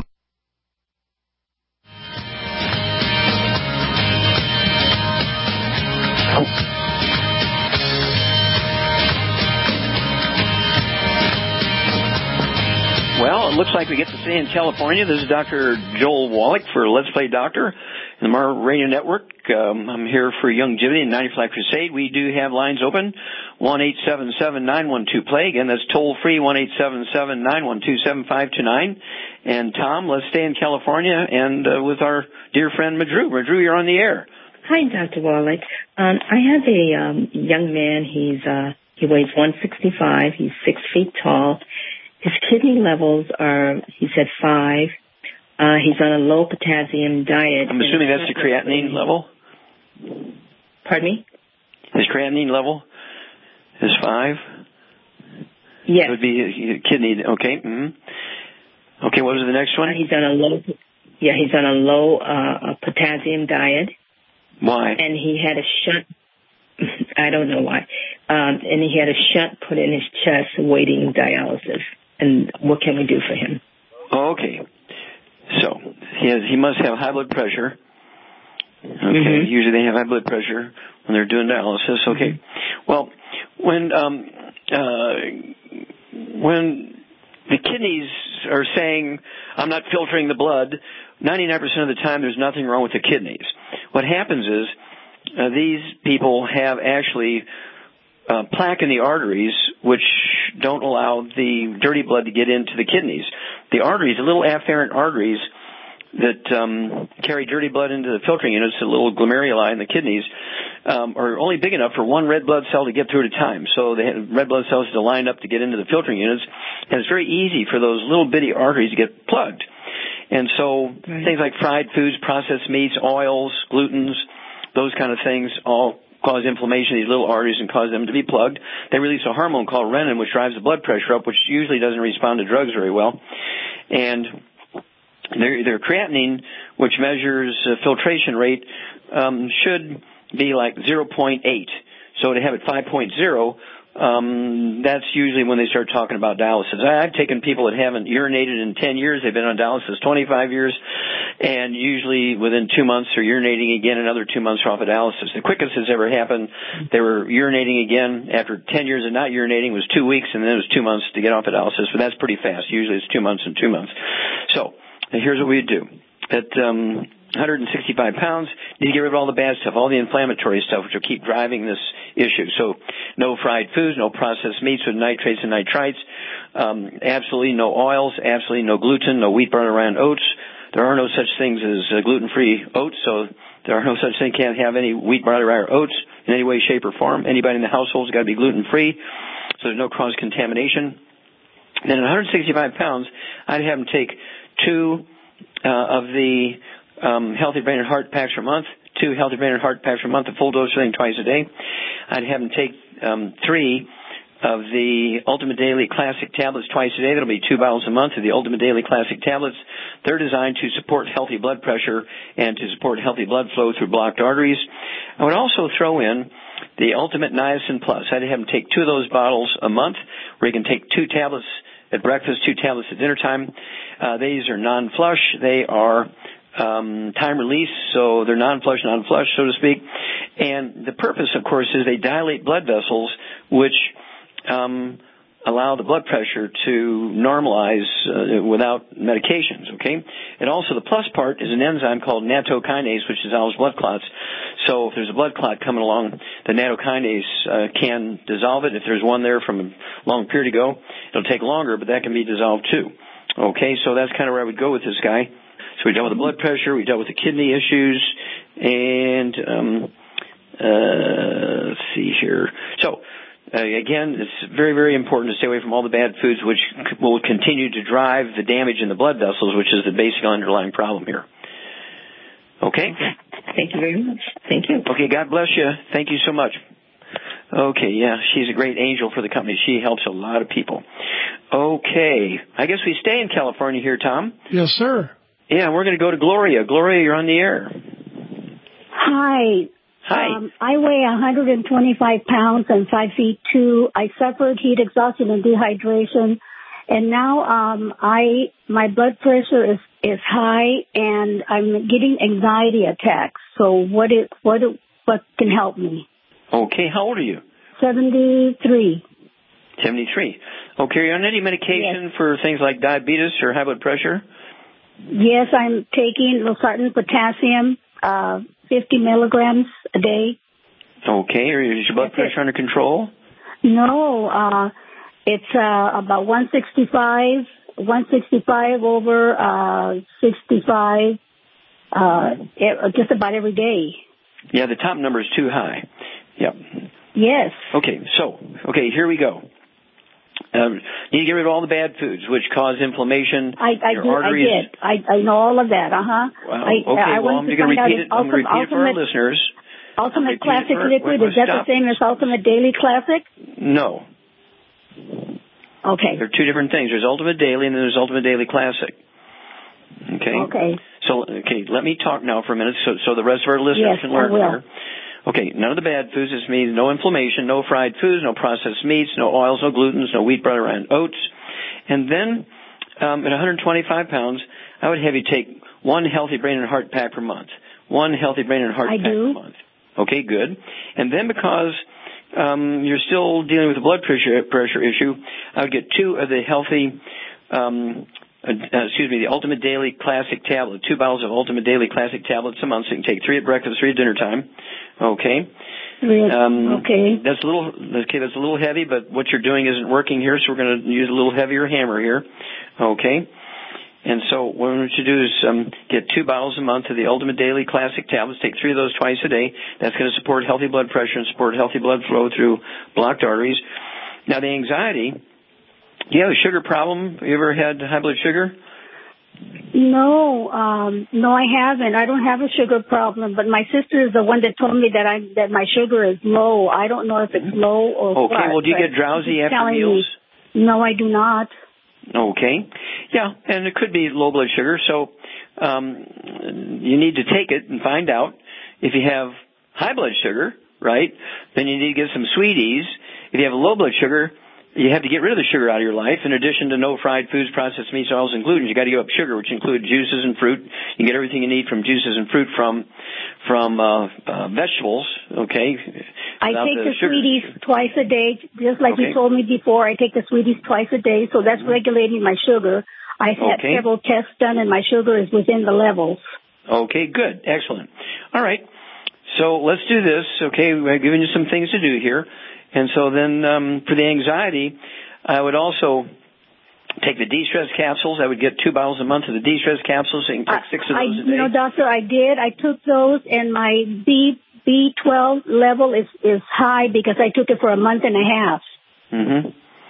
Well, looks like we get to stay in California. This is Doctor Joel Wallach for Let's Play Doctor in the Mar Radio Network. Um, I'm here for Youngevity and ninety-five Crusade. We do have lines open, one eight seven seven nine one two play. Again, that's toll-free, one eight seven seven nine one two seven five two nine. And, Tom, let's stay in California and uh, with our dear friend Madru. Madru, you're on the air.
Hi, Doctor Wallach. Um, I have a um, young man. He's uh, he weighs one sixty-five. He's six feet tall. His kidney levels are, he's at five. Uh, he's on a low potassium diet.
I'm assuming that's the creatinine level?
Pardon me?
His creatinine level is five?
Yes.
It would be kidney, okay. Mm-hmm. Okay, what was the next one?
Uh, he's on a low, yeah, he's on a low uh, potassium diet.
Why?
And he had a shunt, I don't know why, um, and he had a shunt put in his chest awaiting dialysis. And what can we do for him?
Oh, okay. So he has, he must have high blood pressure. Okay. Mm-hmm. Usually they have high blood pressure when they're doing dialysis. Okay. Mm-hmm. Well, when um, uh, when the kidneys are saying, I'm not filtering the blood, ninety-nine percent of the time there's nothing wrong with the kidneys. What happens is uh, these people have actually uh, plaque in the arteries which don't allow the dirty blood to get into the kidneys. The arteries, the little afferent arteries that um, carry dirty blood into the filtering units, the little glomeruli in the kidneys, um, are only big enough for one red blood cell to get through at a time. So the red blood cells to line up to get into the filtering units, and it's very easy for those little bitty arteries to get plugged. And so right. things like fried foods, processed meats, oils, glutens, those kind of things all cause inflammation in these little arteries and cause them to be plugged. They release a hormone called renin, which drives the blood pressure up, which usually doesn't respond to drugs very well. And their, their creatinine, which measures uh, filtration rate, um, should be like zero point eight. So to have it five point oh, um, that's usually when they start talking about dialysis. I've taken people that haven't urinated in ten years. They've been on dialysis twenty-five years. And usually within two months they're urinating again, another two months are off of dialysis. The quickest that's ever happened, they were urinating again after ten years of not urinating was two weeks, and then it was two months to get off of dialysis. But that's pretty fast. Usually it's two months and two months. So here's what we do. At um, one hundred sixty-five pounds, you need to get rid of all the bad stuff, all the inflammatory stuff, which will keep driving this issue. So no fried foods, no processed meats with nitrates and nitrites, um, absolutely no oils, absolutely no gluten, no wheat, barley, rye, and oats. There are no such things as uh, gluten-free oats, so there are no such thing, can't have any wheat, barley, rye, or oats in any way, shape, or form. Anybody in the household has got to be gluten-free, so there's no cross-contamination. Then at one hundred sixty-five pounds, I'd have them take two uh, of the um, Healthy Brain and Heart packs per month, two Healthy Brain and Heart packs per month, a full dose thing twice a day. I'd have them take um, three of the Ultimate Daily Classic tablets twice a day. That'll be two bottles a month of the Ultimate Daily Classic tablets. They're designed to support healthy blood pressure and to support healthy blood flow through blocked arteries. I would also throw in the Ultimate Niacin Plus. I'd have them take two of those bottles a month, where you can take two tablets at breakfast, two tablets at dinner time. Uh, these are non-flush. They are um, time release, so they're non-flush, non-flush, so to speak. And the purpose, of course, is they dilate blood vessels, which um, allow the blood pressure to normalize uh, without medications, okay? And also the plus part is an enzyme called nattokinase, which dissolves blood clots. So if there's a blood clot coming along, the nattokinase uh, can dissolve it. If there's one there from a long period ago, it'll take longer, but that can be dissolved too. Okay, so that's kind of where I would go with this guy. So we dealt with the blood pressure, we dealt with the kidney issues, and um, uh, let's see here. So Uh, again, it's very, very important to stay away from all the bad foods which c- will continue to drive the damage in the blood vessels, which is the basic underlying problem here. Okay?
Thank you very much. Thank you.
Okay, God bless you. Thank you so much. Okay, yeah, she's a great angel for the company. She helps a lot of people. Okay, I guess we stay in California here, Tom.
Yes, sir.
Yeah, we're going to go to Gloria. Gloria, you're on the air.
Hi.
Hi.
Um, I weigh one hundred twenty-five pounds and five feet two. I suffered heat exhaustion and dehydration, and now um, I my blood pressure is is high, and I'm getting anxiety attacks. So what is what what can help me?
Okay, how old are you?
seventy-three.
seventy-three. Okay, are you on any medication
Yes.
for things like diabetes or high blood pressure?
Yes, I'm taking losartan potassium, uh, fifty milligrams a day.
Okay, or is your blood
That's
pressure
it.
under control?
No, uh, it's uh, about one sixty-five, one sixty-five over uh, sixty-five, uh, e- just about every day.
Yeah, the top number is too high. Yep.
Yes.
Okay, so, okay, here we go. Um, you need to get rid of all the bad foods, which cause inflammation.
I, I,
your
do,
arteries.
I did. I, I know all of that, uh-huh.
Wow.
I,
Okay,
I
well, I'm
wanted
going to
find out
repeat
if
it. I'm going to
ultimate,
repeat it for our
ultimate,
listeners.
Ultimate
Repeat it
Classic
for-
Liquid,
wait,
is that
stop.
the same as Ultimate Daily Classic?
No.
Okay.
They're two different things. There's Ultimate Daily and then there's Ultimate Daily Classic. Okay?
Okay.
So, okay, let me talk now for a minute so, so the rest of our listeners
Yes,
can
I
learn
will.
here. Okay, none of the bad foods. This means no inflammation, no fried foods, no processed meats, no oils, no glutens, no wheat, butter, and oats. And then, um, at one hundred twenty-five pounds, I would have you take one healthy brain and heart pack per month. One healthy brain and heart
I
pack
do.
per month. Okay, good. And then because um, you're still dealing with a blood pressure pressure issue, I would get two of the healthy, um, uh, excuse me, the Ultimate Daily Classic tablet, two bottles of Ultimate Daily Classic tablets a month. So you can take three at breakfast, three at dinner time. Okay.
Really?
Um,
okay.
That's a little okay. That's a little heavy, but what you're doing isn't working here, so we're going to use a little heavier hammer here. Okay. And so what I want you to do is um, get two bottles a month of the Ultimate Daily Classic tablets. Take three of those twice a day. That's going to support healthy blood pressure and support healthy blood flow through blocked arteries. Now, the anxiety. Do you have a sugar problem? Have you ever had high blood sugar?
No, um, no, I haven't. I don't have a sugar problem, but my sister is the one that told me that I that my sugar is low. I don't know if it's low or
Okay.
what.
Well, do you
but
get drowsy
she's
after
telling
meals?
Me, no, I do not.
Okay. Yeah, and it could be low blood sugar, so um, you need to take it and find out. If you have high blood sugar, right, then you need to get some sweeties. If you have low blood sugar, you have to get rid of the sugar out of your life. In addition to no fried foods, processed meats, oils, and gluten, you got to give up sugar, which include juices and fruit. You can get everything you need from juices and fruit from from uh, uh, vegetables. Okay.
I
Without
take the,
sugar.
sweeties twice a day, just like
Okay.
you told me before. I take the sweeties twice a day, so that's regulating my sugar. I've had
Okay.
several tests done, and my sugar is within the levels.
Okay, good. Excellent. All right. So let's do this. Okay, we're giving you some things to do here. And so then um, for the anxiety, I would also take the de-stress capsules. I would get two bottles a month of the de-stress capsules. So you can take six of
I,
those a day.
you know, doctor, I did. I took those, and my B B twelve level is is high because I took it for a month and a half.
Mm-hmm.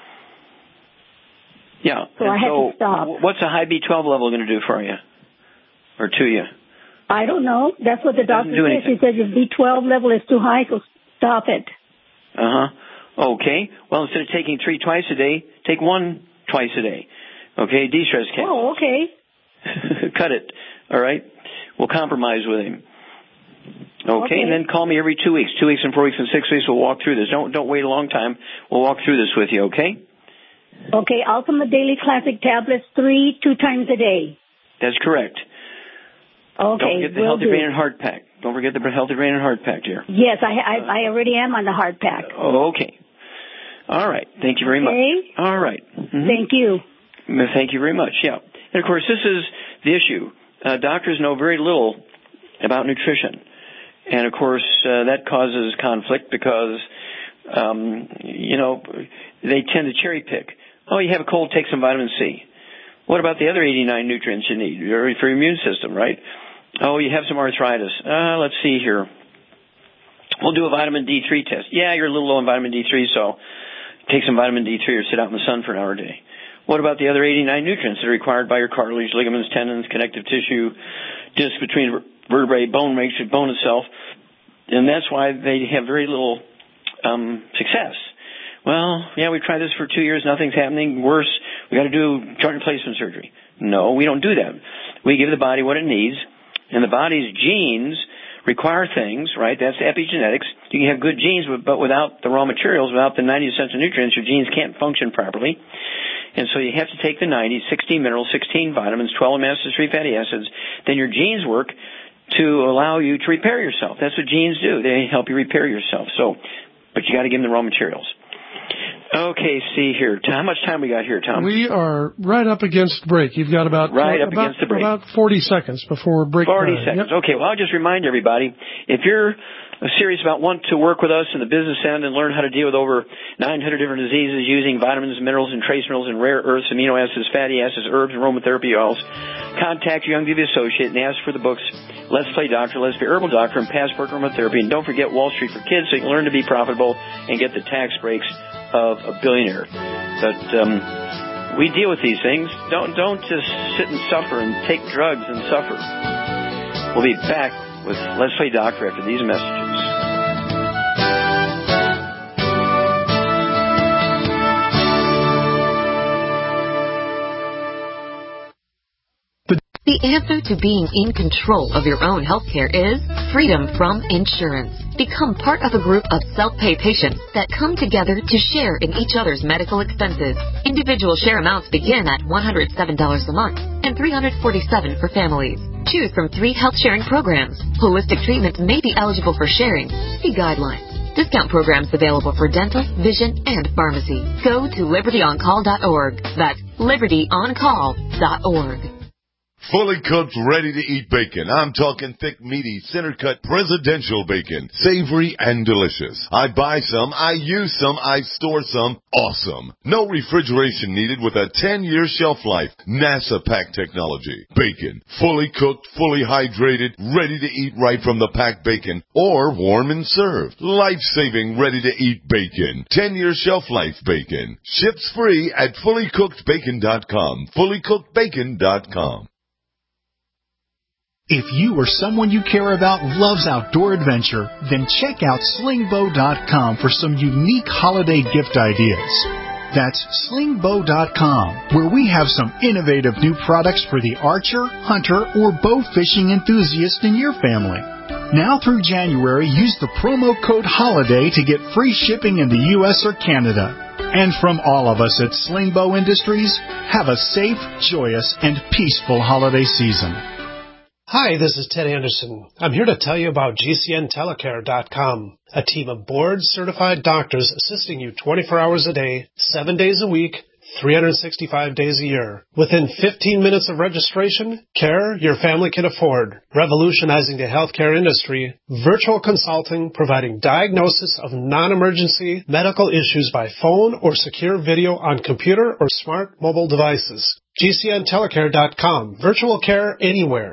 Yeah.
So
and
I had
so
to stop.
What's a high B twelve level going to do for you or to you?
I don't know. That's what the doctor
do
said. She said your B twelve level is too high, so stop it.
Uh-huh. Okay. Well, instead of taking three twice a day, take one twice a day. Okay, de-stress capsules.
Oh, okay.
Cut it. All right? We'll compromise with him. Okay,
Okay.
and then call me every two weeks. Two weeks and four weeks and six weeks, we'll walk through this. Don't don't wait a long time. We'll walk through this with you, okay?
Okay, Ultimate Daily Classic tablets, three, two times a day.
That's correct.
Okay,
Don't forget the
will
Healthy
do.
Brain and Heart Pack. Don't forget the Healthy Brain and Heart Pack, dear.
Yes, I, I I already am on the hard pack.
Oh, okay. All right. Thank you very
Okay.
much. All right. Mhm.
Thank you.
Thank you very much. Yeah. And, of course, this is the issue. Uh, doctors know very little about nutrition. And, of course, uh, that causes conflict because, um, you know, they tend to cherry pick. Oh, you have a cold, take some vitamin C. What about the other eighty-nine nutrients you need for your immune system, right? Oh, you have some arthritis. Uh, let's see here. We'll do a vitamin D three test. Yeah, you're a little low in vitamin D three, so take some vitamin D three or sit out in the sun for an hour a day. What about the other eighty-nine nutrients that are required by your cartilage, ligaments, tendons, connective tissue, disc between vertebrae, bone makes your bone itself? And that's why they have very little um, success. Well, yeah, we've tried this for two years, nothing's happening. Worse, we got to do joint replacement surgery. No, we don't do that. We give the body what it needs, and the body's genes require things, right? That's epigenetics. You can have good genes, but without the raw materials, without the ninety essential nutrients, your genes can't function properly. And so you have to take the ninety, sixteen minerals, sixteen vitamins, twelve amino acids, three fatty acids. Then your genes work to allow you to repair yourself. That's what genes do. They help you repair yourself. So, but you got to give them the raw materials. Okay, see here. How much time we got here, Tom?
We are right up against break. You've got about
right
uh,
up
about,
against the break.
about forty seconds before break.
forty
time.
seconds.
Yep.
Okay, well, I'll just remind everybody, if you're serious about wanting to work with us in the business end and learn how to deal with over nine hundred different diseases using vitamins, minerals, and trace minerals and rare earths, amino acids, fatty acids, herbs, and aromatherapy oils, contact your Young Diva associate and ask for the books Let's Play Doctor, Let's Play Herbal Doctor, and Passport Aromatherapy. And don't forget Wall Street for Kids so you can learn to be profitable and get the tax breaks of a billionaire. But um, we deal with these things. Don't don't just sit and suffer and take drugs and suffer. We'll be back with Let's Play Doctor after these messages.
The answer to being in control of your own healthcare is freedom from insurance. Become part of a group of self-pay patients that come together to share in each other's medical expenses. Individual share amounts begin at one hundred seven dollars a month and three hundred forty-seven dollars for families. Choose from three health sharing programs. Holistic treatments may be eligible for sharing. See guidelines. Discount programs available for dental, vision, and pharmacy. Go to liberty on call dot org. That's liberty on call dot org.
Fully cooked, ready-to-eat bacon. I'm talking thick, meaty, center-cut presidential bacon. Savory and delicious. I buy some, I use some, I store some. Awesome. No refrigeration needed with a ten-year shelf life. NASA pack technology. Bacon. Fully cooked, fully hydrated, ready to eat right from the packed bacon. Or warm and served. Life-saving, ready-to-eat bacon. ten-year shelf life bacon. Ships free at fully cooked bacon dot com. fully cooked bacon dot com.
If you or someone you care about loves outdoor adventure, then check out sling bow dot com for some unique holiday gift ideas. That's sling bow dot com, where we have some innovative new products for the archer, hunter, or bow fishing enthusiast in your family. Now through January, use the promo code HOLIDAY to get free shipping in the U S or Canada. And from all of us at Sling Bow Industries, have a safe, joyous, and peaceful holiday season.
Hi, this is Ted Anderson. I'm here to tell you about G C N telecare dot com, a team of board-certified doctors assisting you twenty-four hours a day, seven days a week, three hundred sixty-five days a year. Within fifteen minutes of registration, care your family can afford. Revolutionizing the healthcare industry, virtual consulting providing diagnosis of non-emergency medical issues by phone or secure video on computer or smart mobile devices. G C N telecare dot com, virtual care anywhere.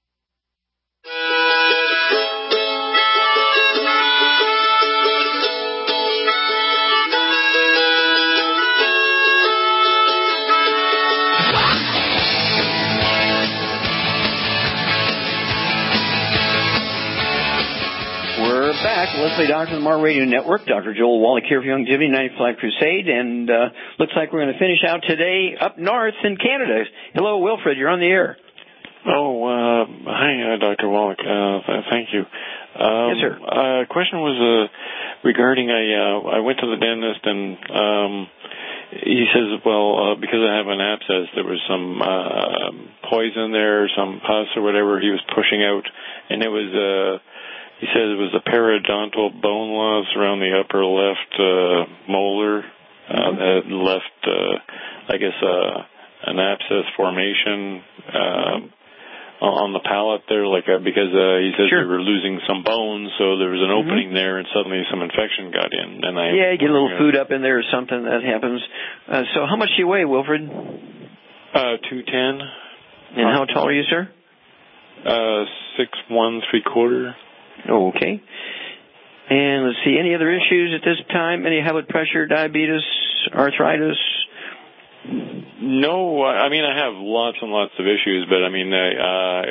Back, Let's Play Doctor on the Mar Radio Network. Doctor Joel Wallach here for Young Jimmy, ninety-five Crusade, and uh, looks like we're going to finish out today up north in Canada. Hello, Wilfred, you're on the air.
Oh, uh, hi, uh, Doctor Wallach. Uh, th- thank you. Um,
yes, sir.
Uh, question was uh, regarding I uh, I went to the dentist and um, he says, well, uh, because I have an abscess, there was some uh, poison there, some pus or whatever he was pushing out, and it was. Uh, He said it was a periodontal bone loss around the upper left uh, molar uh, that left, uh, I guess, uh, an abscess formation uh, on the palate there, like uh, because uh, he said
sure.
we were losing some bones, so there was an opening mm-hmm. there, and suddenly some infection got in. And I
yeah, get a little food up in there or something that happens. Uh, so, how much do you weigh, Wilfred?
Uh, two ten.
And how tall are you, sir?
Uh, six one three quarter.
Oh, okay. And let's see, any other issues at this time? Any high blood pressure, diabetes, arthritis?
No, I mean, I have lots and lots of issues, but I mean, I, uh,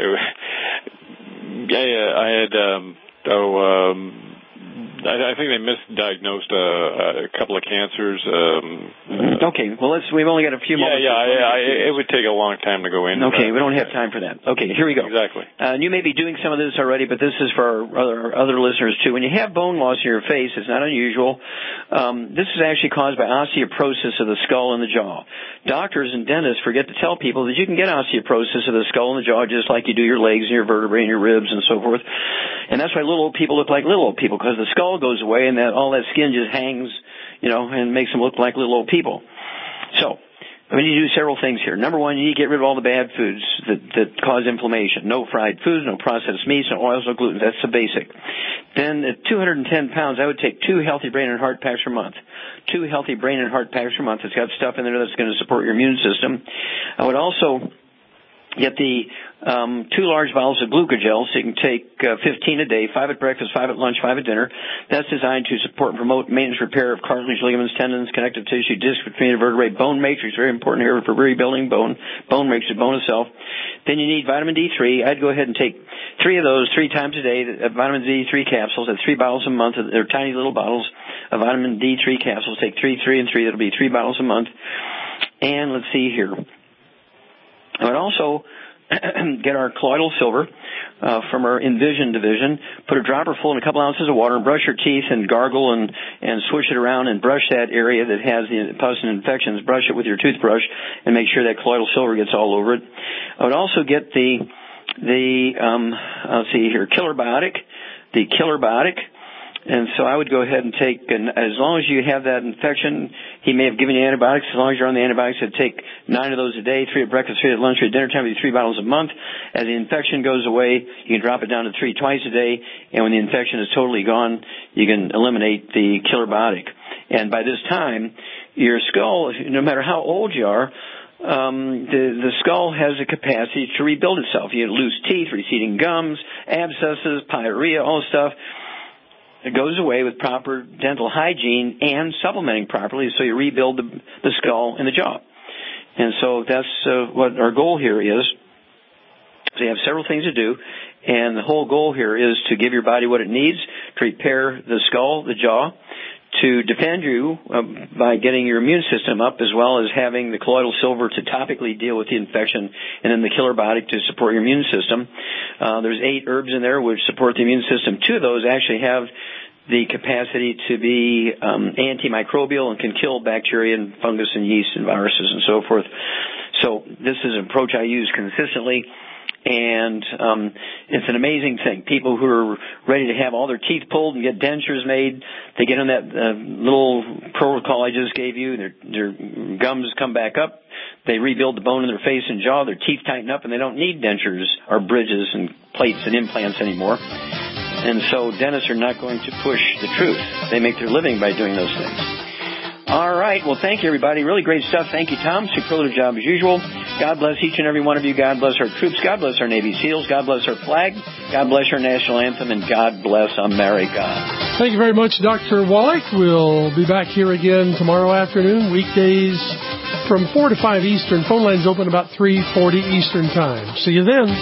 yeah, I had, um, oh, um, I, I think they misdiagnosed uh, a couple of cancers. Um,
okay, well, let's. We've only got a few
yeah,
moments.
Yeah, yeah, I, it would take a long time to go in.
Okay, we don't have time for that. Okay, here we go.
Exactly.
Uh, and you may be doing some of this already, but this is for our other, other listeners too. When you have bone loss in your face, it's not unusual. Um, this is actually caused by osteoporosis of the skull and the jaw. Doctors and dentists forget to tell people that you can get osteoporosis of the skull and the jaw just like you do your legs and your vertebrae and your ribs and so forth. And that's why little old people look like little old people, because the skull goes away and that all that skin just hangs, you know, and makes them look like little old people. So, we need to do several things here. Number one, you need to get rid of all the bad foods that, that cause inflammation. No fried foods, no processed meats, no oils, no gluten. That's the basic. Then at two hundred ten pounds, I would take two healthy brain and heart packs per month. Two healthy brain and heart packs per month. It's got stuff in there that's going to support your immune system. I would also get the um, two large bottles of glucogel, so you can take uh, fifteen a day, five at breakfast, five at lunch, five at dinner. That's designed to support and promote maintenance repair of cartilage, ligaments, tendons, connective tissue, disc between the vertebrae, bone matrix, very important here for rebuilding bone, bone matrix, bone itself. Then you need vitamin D three. I'd go ahead and take three of those three times a day, uh, vitamin D three capsules. That's three bottles a month. They're tiny little bottles of vitamin D three capsules. Take three, three, and three. That'll be three bottles a month. And let's see here. I would also get our colloidal silver uh, from our Envision division, put a dropper full in a couple ounces of water, and brush your teeth and gargle and, and swish it around and brush that area that has the pus and infections. Brush it with your toothbrush and make sure that colloidal silver gets all over it. I would also get the, the um, let's see here, Killer Biotic, the Killer Biotic. And so I would go ahead and take, and as long as you have that infection, he may have given you antibiotics. As long as you're on the antibiotics, I'd take nine of those a day, three at breakfast, three at lunch, three at dinner time, it'd be three bottles a month. As the infection goes away, you can drop it down to three twice a day. And when the infection is totally gone, you can eliminate the Killer Biotic. And by this time, your skull, no matter how old you are, Um, the, the skull has a capacity to rebuild itself. You have loose teeth, receding gums, abscesses, pyorrhea, all this stuff. It goes away with proper dental hygiene and supplementing properly, so you rebuild the, the skull and the jaw. And so that's uh, what our goal here is. So you have several things to do, and the whole goal here is to give your body what it needs to repair the skull, the jaw, to defend you uh, by getting your immune system up, as well as having the colloidal silver to topically deal with the infection, and then the Killer Biotic to support your immune system. Uh, there's eight herbs in there which support the immune system. Two of those actually have the capacity to be um, antimicrobial and can kill bacteria and fungus and yeast and viruses and so forth. So this is an approach I use consistently. And um, it's an amazing thing. People who are ready to have all their teeth pulled and get dentures made, they get on that uh, little protocol I just gave you. Their, their gums come back up. They rebuild the bone in their face and jaw. Their teeth tighten up, and they don't need dentures or bridges and plates and implants anymore. And so dentists are not going to push the truth. They make their living by doing those things. All right. Well, thank you, everybody. Really great stuff. Thank you, Tom. Superlative job as usual. God bless each and every one of you. God bless our troops. God bless our Navy SEALs. God bless our flag. God bless our national anthem. And God bless America.
Thank you very much, Doctor Wallach. We'll be back here again tomorrow afternoon, weekdays from four to five Eastern. Phone lines open about three forty Eastern Time. See you then.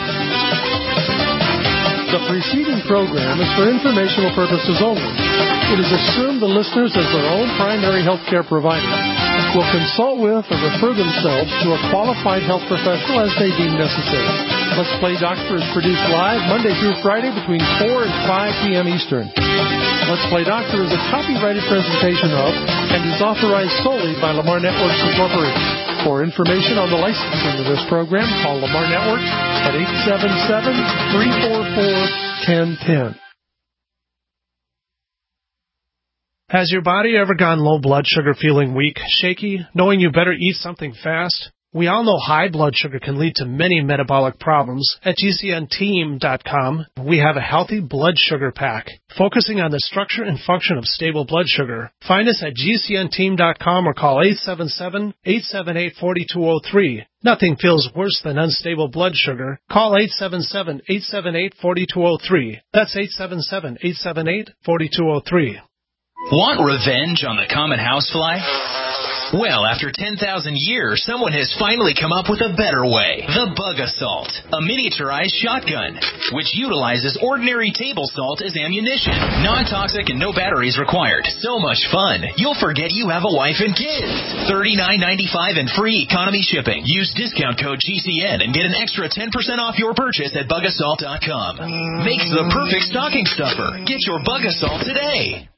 The preceding program is for informational purposes only. It is assumed the listeners, as their own primary health care provider, will consult with or refer themselves to a qualified health professional as they deem necessary. Let's Play Doctor is produced live Monday through Friday between four and five p.m. Eastern. Let's Play Doctor is a copyrighted presentation of and is authorized solely by Lamar Networks Incorporated. For information on the licensing of this program, call Lamar Networks at eight seven seven, three four four, one zero one zero.
Has your body ever gone low blood sugar, feeling weak, shaky, knowing you better eat something fast? We all know high blood sugar can lead to many metabolic problems. At G C N team dot com, we have a healthy blood sugar pack, focusing on the structure and function of stable blood sugar. Find us at G C N team dot com or call eight seven seven, eight seven eight, four two zero three. Nothing feels worse than unstable blood sugar. Call eight seven seven, eight seven eight, four two zero three. That's eight seven seven, eight seven eight, four two zero three.
Want revenge on the common housefly? Well, after ten thousand years, someone has finally come up with a better way. The Bug Assault, a miniaturized shotgun, which utilizes ordinary table salt as ammunition. Non-toxic and no batteries required. So much fun, you'll forget you have a wife and kids. thirty-nine ninety-five and free economy shipping. Use discount code G C N and get an extra ten percent off your purchase at bug assault dot com. Makes the perfect stocking stuffer. Get your Bug Assault today.